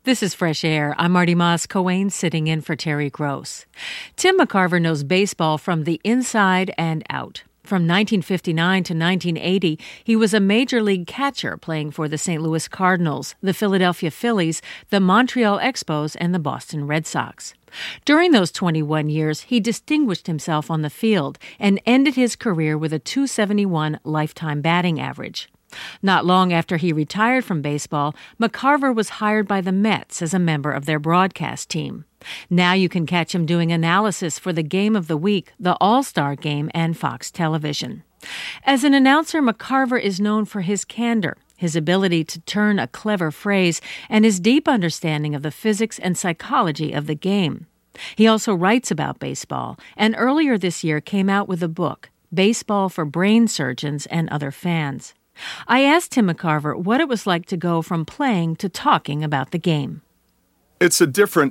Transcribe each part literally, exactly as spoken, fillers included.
This is Fresh Air. I'm Marty Moss-Coane sitting in for Terry Gross. Tim McCarver knows baseball from the inside and out. From nineteen fifty-nine to nineteen eighty, he was a major league catcher playing for the Saint Louis Cardinals, the Philadelphia Phillies, the Montreal Expos, and the Boston Red Sox. During those twenty-one years, he distinguished himself on the field and ended his career with a two seventy-one lifetime batting average. Not long after he retired from baseball, McCarver was hired by the Mets as a member of their broadcast team. Now you can catch him doing analysis for the Game of the Week, the All-Star Game, and Fox Television. As an announcer, McCarver is known for his candor, his ability to turn a clever phrase, and his deep understanding of the physics and psychology of the game. He also writes about baseball, and earlier this year came out with a book, Baseball for Brain Surgeons and Other Fans. I asked Tim McCarver what it was like to go from playing to talking about the game. It's a different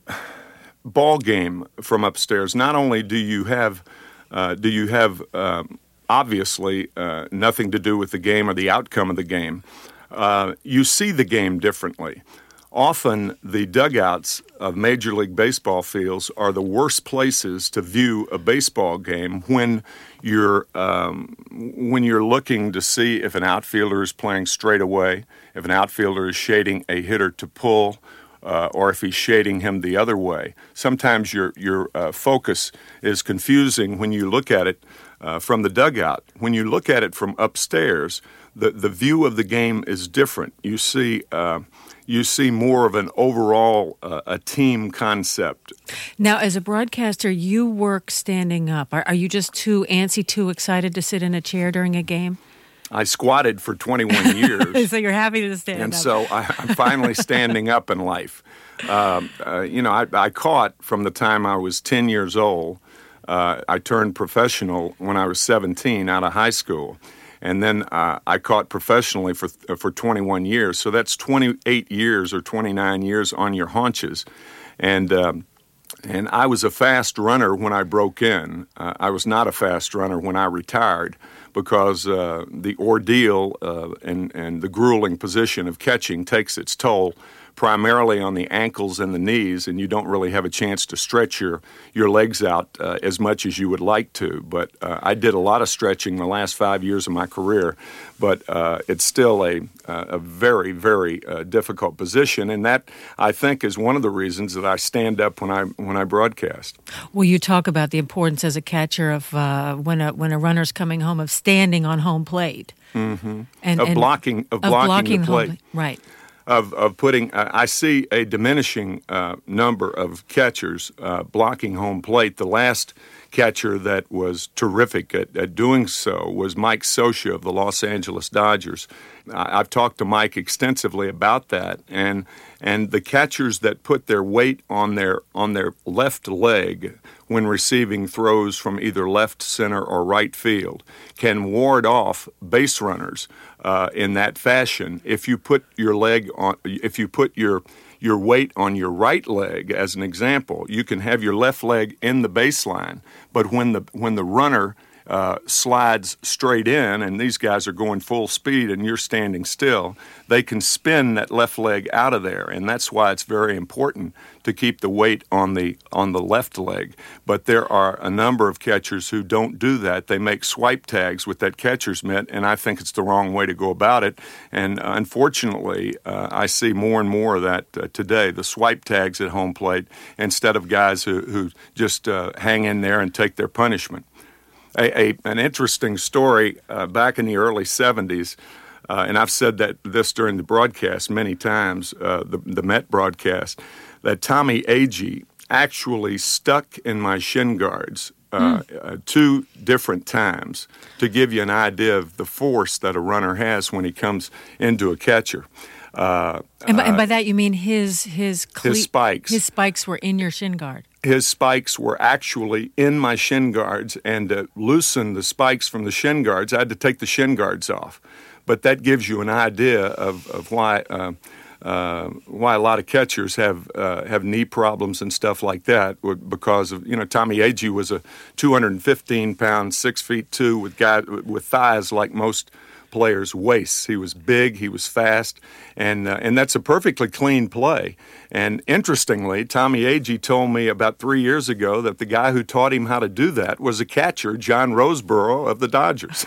ball game from upstairs. Not only do you have, uh, do you have um, obviously uh, nothing to do with the game or the outcome of the game, uh, you see the game differently. Often the dugouts of Major League Baseball fields are the worst places to view a baseball game when you're um, when you're looking to see if an outfielder is playing straight away, if an outfielder is shading a hitter to pull, uh, or if he's shading him the other way. Sometimes your your uh, focus is confusing when you look at it uh, from the dugout. When you look at it from upstairs, the the view of the game is different. You see. Uh, You see more of an overall, uh, a team concept. Now, as a broadcaster, you work standing up. Are, are you just too antsy, too excited to sit in a chair during a game? I squatted for twenty-one years. So you're happy to stand and up. And so I, I'm finally standing up in life. Um, uh, you know, I, I caught from the time I was ten years old. Uh, I turned professional when I was seventeen out of high school. And then uh, I caught professionally for uh, for twenty-one years. So that's twenty-eight years or twenty-nine years on your haunches. And um, and I was a fast runner when I broke in. Uh, I was not a fast runner when I retired because uh, the ordeal uh, and, and the grueling position of catching takes its toll primarily on the ankles and the knees, and you don't really have a chance to stretch your, your legs out uh, as much as you would like to. But uh, I did a lot of stretching the last five years of my career, but uh, it's still a, a very, very uh, difficult position, and that, I think, is one of the reasons that I stand up when I when I broadcast. Well, you talk about the importance as a catcher of uh, when a when a runner's coming home of standing on home plate. Mm-hmm. and Of and blocking of, of blocking, blocking the home plate. pla- Right. Of, of putting, uh, I see a diminishing uh, number of catchers uh, blocking home plate. The last catcher that was terrific at, at doing so was Mike Scioscia of the Los Angeles Dodgers. I, I've talked to Mike extensively about that, and and the catchers that put their weight on their on their left leg when receiving throws from either left, center, or right field can ward off base runners uh, in that fashion. If you put your leg on, if you put your your weight on your right leg, as an example, you can have your left leg in the baseline, but when the when the runner uh, slides straight in, and these guys are going full speed and you're standing still, they can spin that left leg out of there, and that's why it's very important to keep the weight on the on the left leg. But there are a number of catchers who don't do that. They make swipe tags with that catcher's mitt, and I think it's the wrong way to go about it. And uh, unfortunately, uh, I see more and more of that uh, today, the swipe tags at home plate, instead of guys who, who just uh, hang in there and take their punishment. A, a, an interesting story uh, back in the early seventies, uh, and I've said that this during the broadcast many times, uh, the, the Met broadcast, that Tommy Agee actually stuck in my shin guards uh, mm. uh, two different times to give you an idea of the force that a runner has when he comes into a catcher. Uh, and, by, uh, and by that you mean his his, cle- his spikes. His spikes were in your shin guard. His spikes were actually in my shin guards, and to loosen the spikes from the shin guards, I had to take the shin guards off. But that gives you an idea of, of why uh, uh, why a lot of catchers have uh, have knee problems and stuff like that, because of, you know, Tommy Agee was a two hundred fifteen pound, six feet two with guy with thighs like most players' waists. He was big, he was fast, and uh, and that's a perfectly clean play. And interestingly, Tommy Agee told me about three years ago that the guy who taught him how to do that was a catcher, John Roseboro of the Dodgers.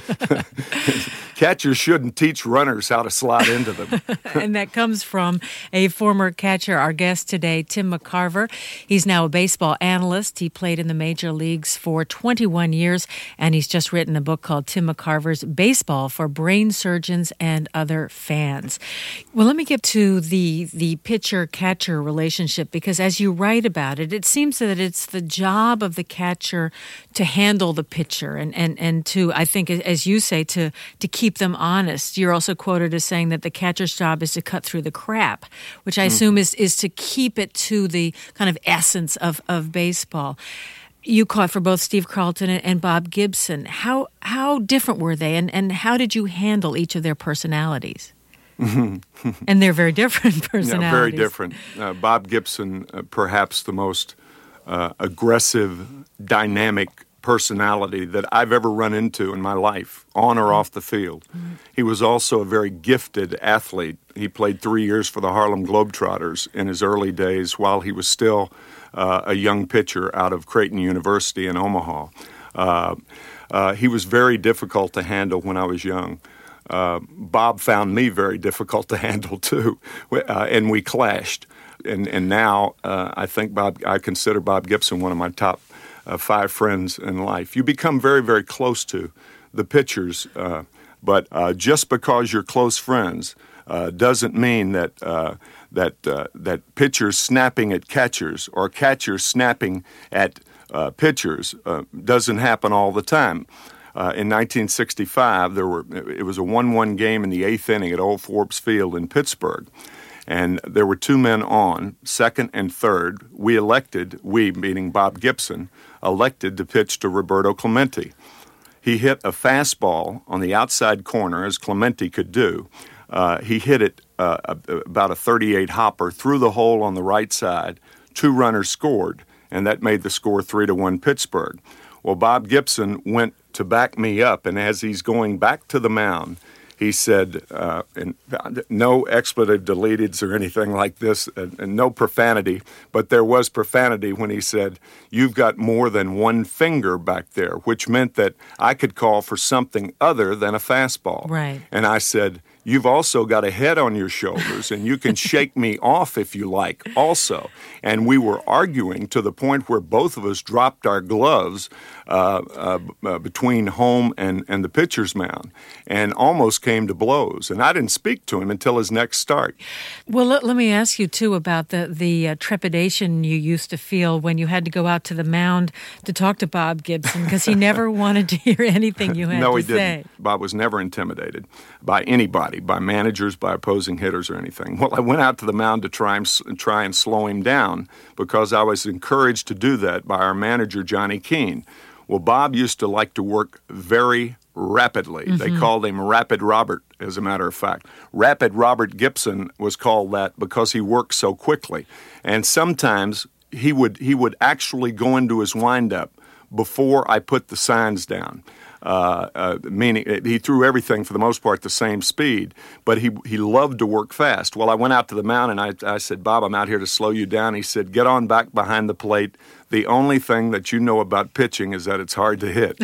Catchers shouldn't teach runners how to slide into them. And that comes from a former catcher, our guest today, Tim McCarver. He's now a baseball analyst. He played in the major leagues for twenty-one years, and he's just written a book called Tim McCarver's Baseball for Brain Surgeons and Other Fans. Well, let me get to the, the pitcher-catcher relationship, because as you write about it, it seems that it's the job of the catcher to handle the pitcher and, and, and to, I think, as you say, to, to keep them honest. You're also quoted as saying that the catcher's job is to cut through the crap, which I mm. assume is, is to keep it to the kind of essence of, of baseball. You caught for both Steve Carlton and Bob Gibson. How how different were they, and, and how did you handle each of their personalities? And they're very different personalities. Yeah, very different. Uh, Bob Gibson, uh, perhaps the most uh, aggressive, dynamic personality that I've ever run into in my life, on or off the field. Mm-hmm. He was also a very gifted athlete. He played three years for the Harlem Globetrotters in his early days while he was still uh, a young pitcher out of Creighton University in Omaha. Uh, uh, he was very difficult to handle when I was young. Uh, Bob found me very difficult to handle too, uh, and we clashed. And and now uh, I think Bob, I consider Bob Gibson one of my top uh, five friends in life. You become very, very close to the pitchers, uh, but uh, just because you're close friends uh, doesn't mean that uh, that uh, that pitchers snapping at catchers or catchers snapping at uh, pitchers uh, doesn't happen all the time. Uh, in nineteen sixty-five, there were it was a one one game in the eighth inning at Old Forbes Field in Pittsburgh, and there were two men on, second and third. We elected, we meaning Bob Gibson, elected to pitch to Roberto Clemente. He hit a fastball on the outside corner, as Clemente could do. Uh, he hit it uh, about a thirty-eight hopper through the hole on the right side. Two runners scored, and that made the score three to one Pittsburgh. Well, Bob Gibson went to back me up, and as he's going back to the mound, he said, uh, and no expletive deleteds or anything like this, and, and no profanity, but there was profanity when he said, "You've got more than one finger back there," which meant that I could call for something other than a fastball. Right. And I said, "You've also got a head on your shoulders, and you can shake me off if you like also." And we were arguing to the point where both of us dropped our gloves uh, uh, uh, between home and, and the pitcher's mound and almost came to blows. And I didn't speak to him until his next start. Well, let, let me ask you, too, about the, the uh, trepidation you used to feel when you had to go out to the mound to talk to Bob Gibson, because he never wanted to hear anything you had no, to he say. Didn't. Bob was never intimidated by anybody, by managers, by opposing hitters or anything. Well, I went out to the mound to try and, try and slow him down because I was encouraged to do that by our manager, Johnny Keane. Well, Bob used to like to work very rapidly. Mm-hmm. They called him Rapid Robert, as a matter of fact. Rapid Robert Gibson was called that because he worked so quickly. And sometimes he would he would actually go into his windup before I put the signs down. Uh, uh, meaning he threw everything for the most part the same speed, but he he loved to work fast. Well, I went out to the mound and I, I said, "Bob, I'm out here to slow you down." He said, "Get on back behind the plate. The only thing that you know about pitching is that it's hard to hit."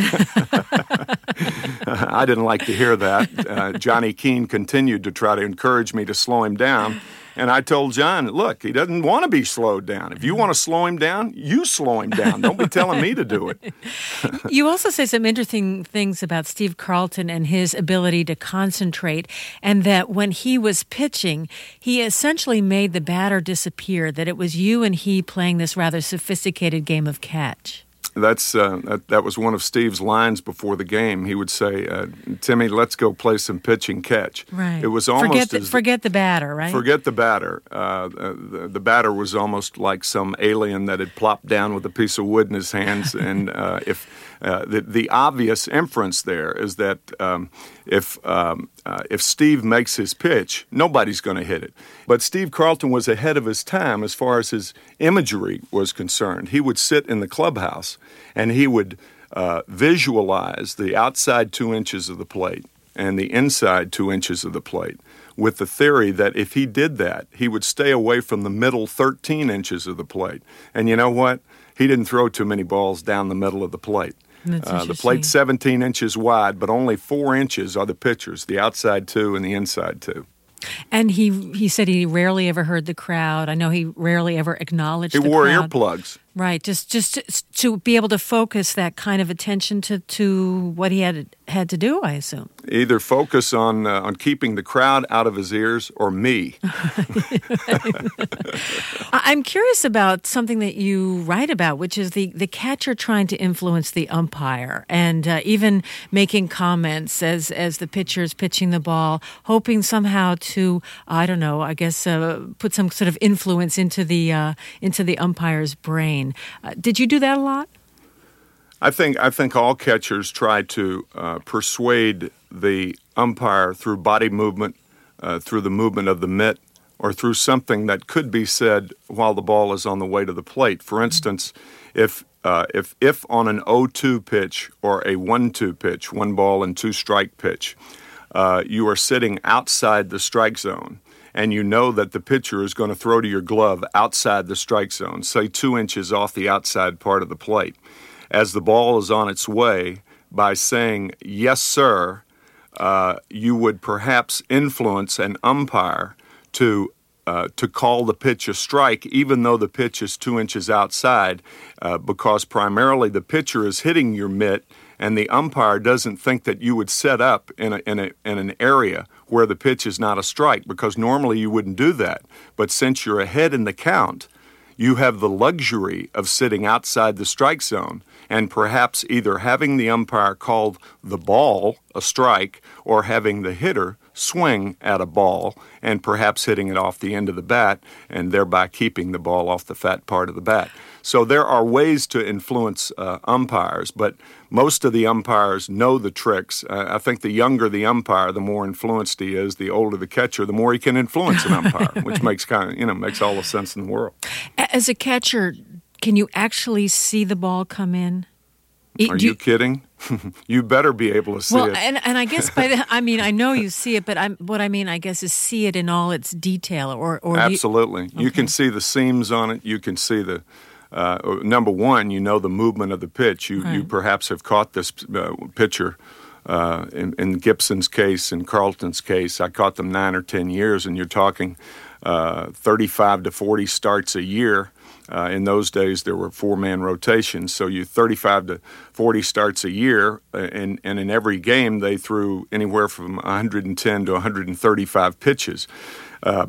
I didn't like to hear that. Uh, Johnny Keane continued to try to encourage me to slow him down. And I told John, "Look, he doesn't want to be slowed down. If you want to slow him down, you slow him down. Don't be telling me to do it." You also say some interesting things about Steve Carlton and his ability to concentrate, and that when he was pitching, he essentially made the batter disappear, that it was you and he playing this rather sophisticated game of catch. That's uh, that, that was one of Steve's lines before the game. He would say, uh, "Timmy, let's go play some pitch and catch." Right. It was almost forget the, as, forget the batter, right? Forget the batter. Uh, the, the batter was almost like some alien that had plopped down with a piece of wood in his hands. And uh, if uh, the the obvious inference there is that um, if um, uh, if Steve makes his pitch, nobody's going to hit it. But Steve Carlton was ahead of his time as far as his imagery was concerned. He would sit in the clubhouse and he would uh, visualize the outside two inches of the plate and the inside two inches of the plate, with the theory that if he did that, he would stay away from the middle thirteen inches of the plate. And you know what? He didn't throw too many balls down the middle of the plate. Uh, the plate's seventeen inches wide, but only four inches are the pitchers, the outside two and the inside two. And he he said he rarely ever heard the crowd. I know he rarely ever acknowledged he the wore crowd. earplugs. Right, just just to, to be able to focus that kind of attention to, to what he had had to do, I assume. Either focus on uh, on keeping the crowd out of his ears or me. I'm curious about something that you write about, which is the, the catcher trying to influence the umpire and uh, even making comments as, as the pitcher is pitching the ball, hoping somehow to, I don't know, I guess uh, put some sort of influence into the uh, into the umpire's brain. Uh, did you do that a lot? I think I think all catchers try to uh, persuade the umpire through body movement, uh, through the movement of the mitt, or through something that could be said while the ball is on the way to the plate. For instance, if uh, if if on an oh two pitch or a one two pitch, one ball and two strike pitch, uh, you are sitting outside the strike zone, and you know that the pitcher is going to throw to your glove outside the strike zone, say two inches off the outside part of the plate. As the ball is on its way, by saying, yes, sir, uh, you would perhaps influence an umpire to uh, to call the pitch a strike, even though the pitch is two inches outside, uh, because primarily the pitcher is hitting your mitt, and the umpire doesn't think that you would set up in a, in a, in an area where the pitch is not a strike, because normally you wouldn't do that. But since you're ahead in the count, you have the luxury of sitting outside the strike zone and perhaps either having the umpire call the ball a strike or having the hitter swing at a ball and perhaps hitting it off the end of the bat and thereby keeping the ball off the fat part of the bat. So there are ways to influence uh, umpires, but most of the umpires know the tricks. Uh, I think the younger the umpire, the more influenced he is. The older the catcher, the more he can influence an umpire, which makes kind of, you know, makes all the sense in the world. As a catcher, can you actually see the ball come in? Are you, you kidding? You better be able to see well, it. Well, and, and I guess by the, I mean, I know you see it, but I'm, what I mean, I guess, is see it in all its detail. Or, or Absolutely. You, okay. you can see the seams on it. You can see the, uh, number one, you know the movement of the pitch. You, right. you perhaps have caught this uh, pitcher. Uh, in, in Gibson's case, in Carlton's case, I caught them nine or ten years, and you're talking uh, thirty-five to forty starts a year. Uh, in those days, there were four-man rotations, so you thirty-five to forty starts a year, and, and in every game they threw anywhere from one hundred ten to one hundred thirty-five pitches. Uh,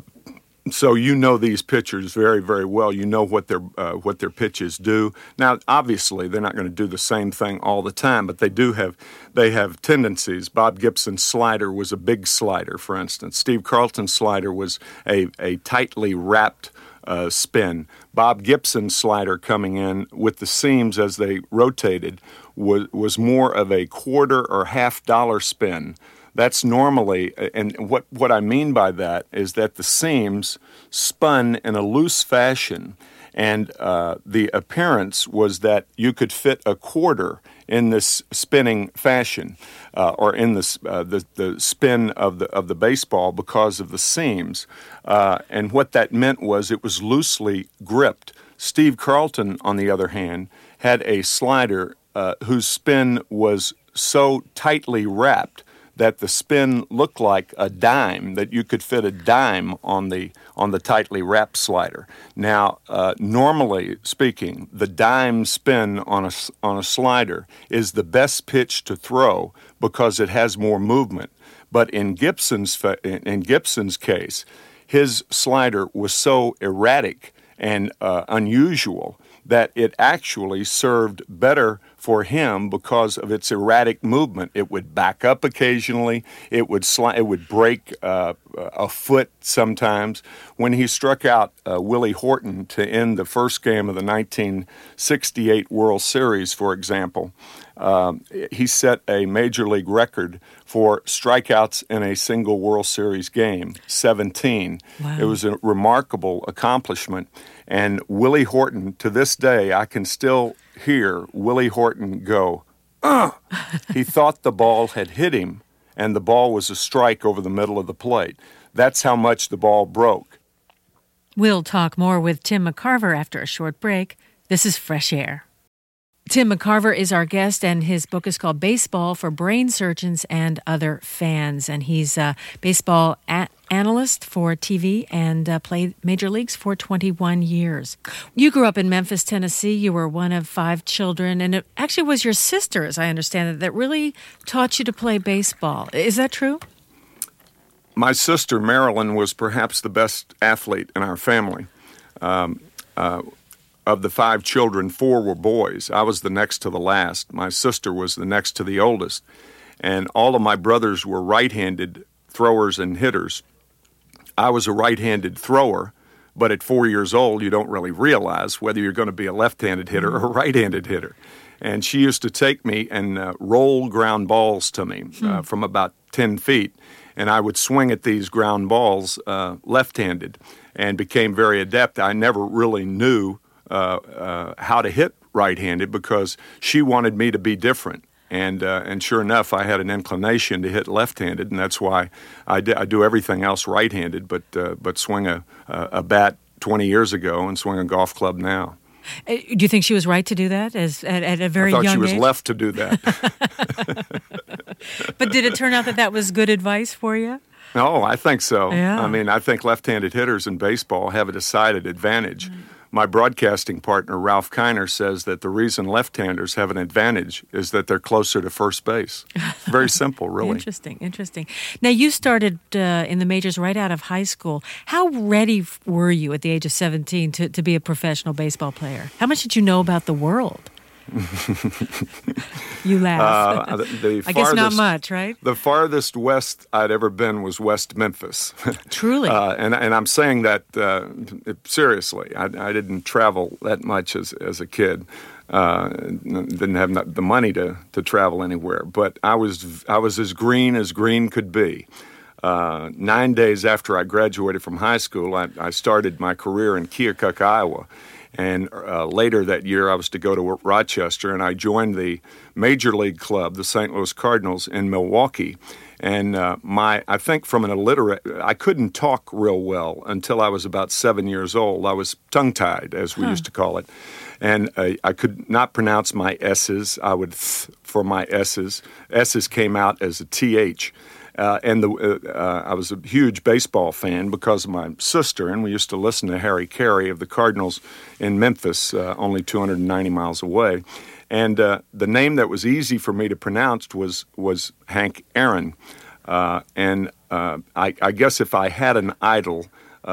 so you know these pitchers very, very well. You know what their uh, what their pitches do. Now, obviously, they're not going to do the same thing all the time, but they do have they have tendencies. Bob Gibson's slider was a big slider, for instance. Steve Carlton's slider was a, a tightly wrapped Uh, spin. Bob Gibson's slider coming in with the seams as they rotated was was more of a quarter or half dollar spin. That's normally, and what, what I mean by that is that the seams spun in a loose fashion, and uh, the appearance was that you could fit a quarter in this spinning fashion, uh, or in this, uh, the the spin of the of the baseball because of the seams, uh, and what that meant was it was loosely gripped. Steve Carlton, on the other hand, had a slider uh, whose spin was so tightly wrapped that the spin looked like a dime, that you could fit a dime on the on the tightly wrapped slider. Now, uh, normally speaking, the dime spin on a, on a slider is the best pitch to throw because it has more movement. But in Gibson's in Gibson's case, his slider was so erratic and uh, unusual that it actually served better for him because of its erratic movement. It would back up occasionally. It would sli- It would break uh, a foot sometimes. When he struck out uh, Willie Horton to end the first game of the nineteen sixty-eight World Series, for example, um, he set a major league record for strikeouts in a single World Series game, seventeen. Wow. It was a remarkable accomplishment. And Willie Horton, to this day, I can still hear Willie Horton go, "Ugh!" He thought the ball had hit him, and the ball was a strike over the middle of the plate. That's how much the ball broke. We'll talk more with Tim McCarver after a short break. This is Fresh Air. Tim McCarver is our guest, and his book is called Baseball for Brain Surgeons and Other Fans. And he's a baseball a- analyst for T V and uh, played major leagues for twenty-one years. You grew up in Memphis, Tennessee. You were one of five children, and it actually was your sister, as I understand it, that really taught you to play baseball. Is that true? My sister, Marilyn, was perhaps the best athlete in our family. Um, uh, Of the five children, four were boys. I was the next to the last. My sister was the next to the oldest. And all of my brothers were right-handed throwers and hitters. I was a right-handed thrower, but at four years old, you don't really realize whether you're going to be a left-handed hitter or a right-handed hitter. And she used to take me and uh, roll ground balls to me uh, hmm. from about ten feet. And I would swing at these ground balls uh, left-handed and became very adept. I never really knew Uh, uh, how to hit right-handed because she wanted me to be different. And uh, and sure enough, I had an inclination to hit left-handed, and that's why I, d- I do everything else right-handed, but uh, but swing a, a bat twenty years ago and swing a golf club now. Uh, do you think she was right to do that as at, at a very young age? I thought she was left to do that. But did it turn out that that was good advice for you? No, I think so. Yeah. I mean, I think left-handed hitters in baseball have a decided advantage. Mm. My broadcasting partner, Ralph Kiner, says that the reason left-handers have an advantage is that they're closer to first base. Very simple, really. Interesting, interesting. Now, you started uh, in the majors right out of high school. How ready were you at the age of seventeen to, to be a professional baseball player? How much did you know about the world? You laugh. Uh, the, the I farthest, guess not much, right? The farthest west I'd ever been was West Memphis. Truly. Uh, and, and I'm saying that uh, seriously. I, I didn't travel that much as, as a kid. Uh, didn't have the money to, to travel anywhere. But I was I was as green as green could be. Uh, nine days after I graduated from high school, I, I started my career in Keokuk, Iowa. And uh, later that year, I was to go to Rochester, and I joined the Major League Club, the Saint Louis Cardinals, in Milwaukee. And uh, my, I think from an illiterate, I couldn't talk real well until I was about seven years old. I was tongue-tied, as we huh. used to call it. And uh, I could not pronounce my S's. I would th for my S's. S's came out as a T H. Uh, and the, uh, uh, I was a huge baseball fan because of my sister, and we used to listen to Harry Carey of the Cardinals in Memphis, uh, only two hundred ninety miles away. And uh, the name that was easy for me to pronounce was was Hank Aaron. Uh, and uh, I, I guess if I had an idol,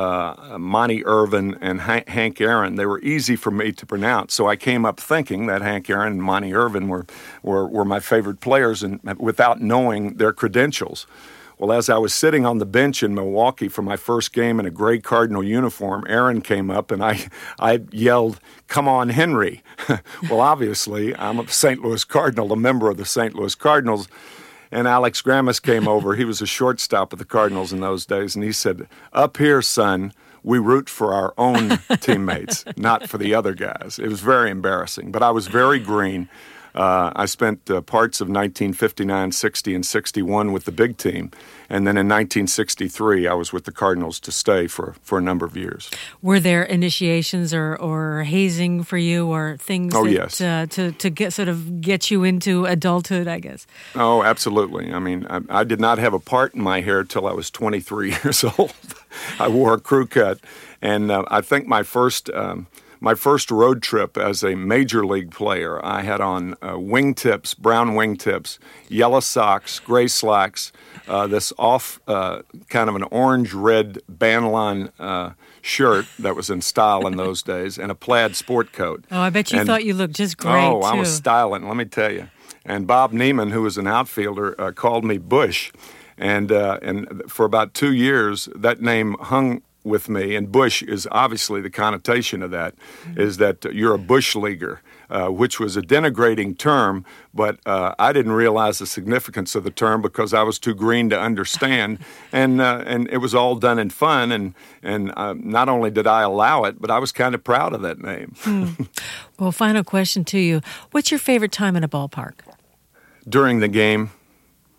uh, Monty Irvin and Hank, Hank Aaron, they were easy for me to pronounce. So I came up thinking that Hank Aaron and Monty Irvin were, were, were my favorite players, and without knowing their credentials. Well, as I was sitting on the bench in Milwaukee for my first game in a gray Cardinal uniform, Aaron came up and I, I yelled, "Come on, Henry." Well, obviously, I'm a Saint Louis Cardinal, a member of the Saint Louis Cardinals. And Alex Grammas came over. He was a shortstop of the Cardinals in those days. And he said, "Up here, son, we root for our own teammates, not for the other guys." It was very embarrassing. But I was very green. Uh, I spent uh, parts of nineteen fifty-nine, sixty, and sixty-one with the big team. And then in nineteen sixty-three, I was with the Cardinals to stay for, for a number of years. Were there initiations or, or hazing for you, or things oh, that, yes. uh, to, to get sort of get you into adulthood, I guess? Oh, absolutely. I mean, I, I did not have a part in my hair till I was twenty-three years old. I wore a crew cut. And uh, I think my first... Um, My first road trip as a major league player, I had on uh, wingtips, brown wingtips, yellow socks, gray slacks, uh, this off uh, kind of an orange-red bandline uh, shirt that was in style in those days, and a plaid sport coat. Oh, I bet you and, thought you looked just great, Oh, too. I was styling, let me tell you. And Bob Neiman, who was an outfielder, uh, called me Bush. And, uh, and for about two years, that name hung with me, and Bush is obviously the connotation of that, mm-hmm. is that you're a Bush leaguer, uh, which was a denigrating term, but uh, I didn't realize the significance of the term because I was too green to understand, and uh, and it was all done in fun, and, and uh, not only did I allow it, but I was kind of proud of that name. Hmm. Well, final question to you. What's your favorite time in a ballpark? During the game.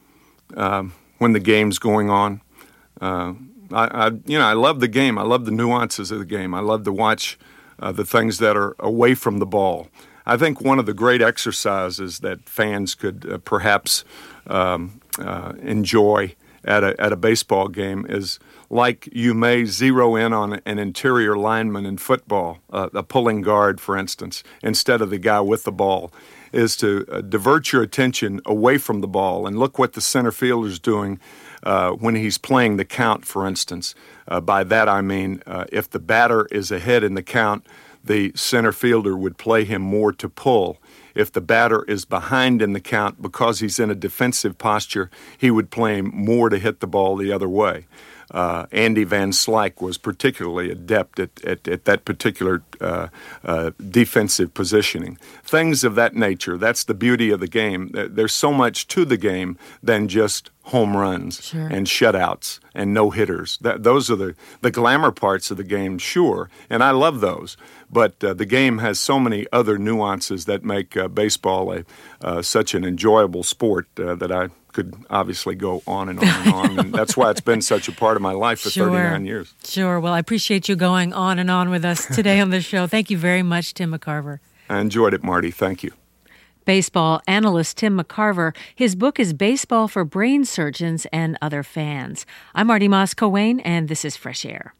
um, when the game's going on. Uh, I, I, you know, I love the game. I love the nuances of the game. I love to watch uh, the things that are away from the ball. I think one of the great exercises that fans could uh, perhaps um, uh, enjoy at a at a baseball game is like you may zero in on an interior lineman in football, uh, a pulling guard, for instance, instead of the guy with the ball, is to uh, divert your attention away from the ball and look what the center fielder's doing uh, when he's playing the count, for instance. Uh, by that I mean uh, if the batter is ahead in the count, the center fielder would play him more to pull. If the batter is behind in the count because he's in a defensive posture, he would play him more to hit the ball the other way. Uh, Andy Van Slyke was particularly adept at, at, at that particular uh, uh, defensive positioning. Things of that nature, that's the beauty of the game. There's so much to the game than just home runs sure. and shutouts and no-hitters. That, those are the, the glamour parts of the game, sure, and I love those. But uh, the game has so many other nuances that make uh, baseball a uh, such an enjoyable sport uh, that I could obviously go on and on and on. And that's why it's been such a part of my life for sure. thirty-nine years. Sure. Well, I appreciate you going on and on with us today on the show. Thank you very much, Tim McCarver. I enjoyed it, Marty. Thank you. Baseball analyst Tim McCarver. His book is Baseball for Brain Surgeons and Other Fans. I'm Marty Moss-Coane, and this is Fresh Air.